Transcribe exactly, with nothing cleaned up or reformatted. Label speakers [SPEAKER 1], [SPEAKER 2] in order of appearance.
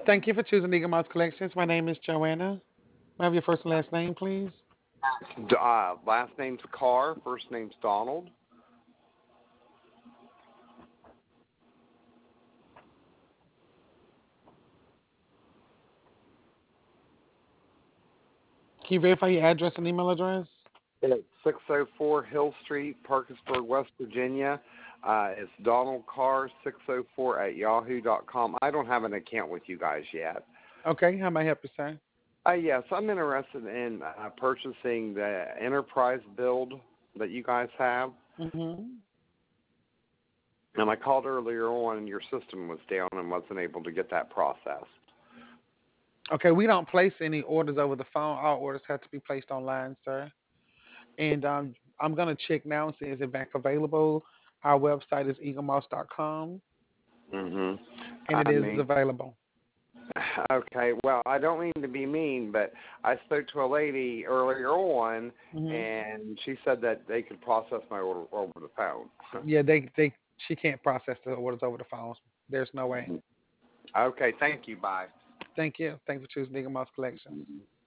[SPEAKER 1] Thank you for choosing Eagle Mouse Collections. My name is Joanna. May I have your first and last name, please?
[SPEAKER 2] D- Uh, last name's Carr, first name's Donald.
[SPEAKER 1] Can you verify your address and email address?
[SPEAKER 2] It's six oh four Hill Street, Parkersburg, West Virginia. Uh, it's Donald Carr six oh four at yahoo dot com. I don't have an account with you guys yet.
[SPEAKER 1] Okay, how may I help you, sir?
[SPEAKER 2] Uh, yes, I'm interested in uh, purchasing the enterprise build that you guys have.
[SPEAKER 1] Mm-hmm.
[SPEAKER 2] And I called earlier on, and your system was down and wasn't able to get that processed.
[SPEAKER 1] Okay, we don't place any orders over the phone. All orders have to be placed online, sir. And um, I'm going to check now and see is it back available. Our website is eagle mouse dot com,
[SPEAKER 2] hmm
[SPEAKER 1] and it
[SPEAKER 2] I
[SPEAKER 1] is
[SPEAKER 2] mean,
[SPEAKER 1] available.
[SPEAKER 2] okay, well, I don't mean to be mean, but I spoke to a lady earlier on,
[SPEAKER 1] Hmm.
[SPEAKER 2] and she said that they could process my order over the phone.
[SPEAKER 1] Yeah, they, they she can't process the orders over the phone. There's no way.
[SPEAKER 2] Okay, thank you. Bye.
[SPEAKER 1] Thank you. Thank you for choosing Eagle Mouse Collections.